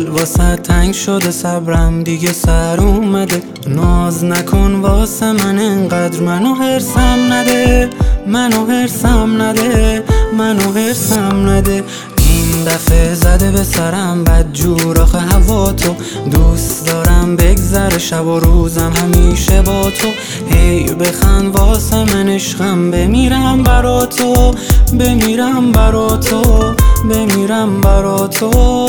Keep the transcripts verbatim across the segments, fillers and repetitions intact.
دل واسه تنگ شده، صبرم دیگه سر اومده. ناز نکن واسه من انقدر، منو هرسم نده، منو هرسم نده، منو هرسم نده. این دفعه زده به سرم بد جور، آخه هوا تو دوست دارم بگذره شب و روزم همیشه با تو. هی بخند واسه من عشقم، بمیرم برا تو، بمیرم برا تو، بمیرم برا تو.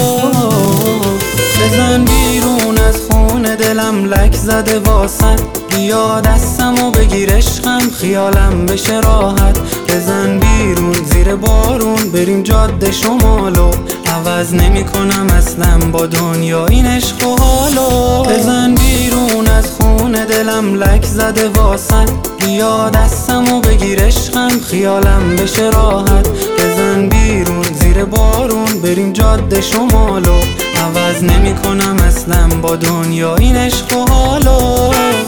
بزن بیرون از خونه دلم لک زده واسه، بیا دستمو بگیر عشقم خیالم بشه راحت. بزن بیرون زیر بارون بریم جاده شمالو، عوض نمی کنم اصلا با دنیا این عشق و حالو. بزن بیرون از خونه دلم لک زده واسه، بیا دستمو بگیر عشقم خیالم بشه راحت. بزن بیرون زیر بارون بریم جاده شمالو، عوض نمی کنم اصلا با دنیا این عشق و حالو.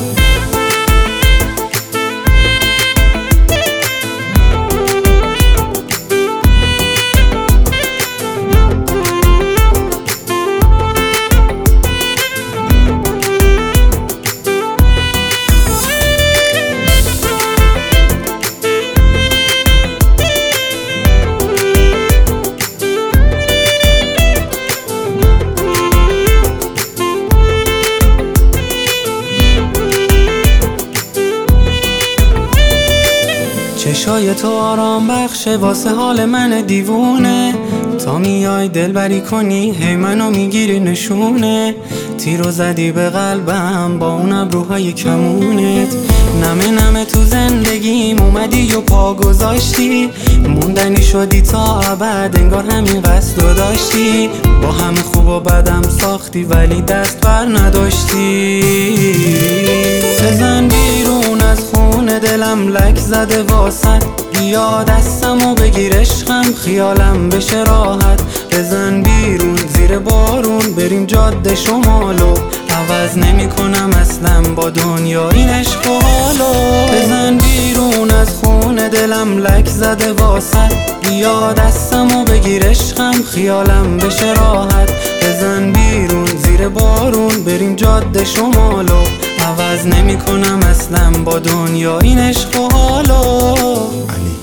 چشای تو آرام بخشه واسه حال من دیوونه، تا میای دلبری کنی هی منو میگیری نشونه. تیرو زدی به قلبم با اون ابروهای کمونت، نمه نمه تو زندگیم اومدی و پا گذاشتی. موندنی شدی تا ابد انگار همین قصدو داشتی. با همه خوب و بدم ساختی ولی دست بر نداشتی. بزن بیرون از خونه دلم لک زده واسه، بیا دستمو بگیر عشقم خیالم بشه راحت. بزن بیرون زیر بارون بریم جاده شمالو، عوض نمی کنم اصلا با دنیا این عشق و حالو. بزن بیرون از خونه دلم لک زده واسه، بیا دستمو بگیر عشقم خیالم بشه راحت. بزن بیرون زیر بارون بریم جاده شمالو، عوض نمی کنم اصلا با دنیا این عشق و حالو.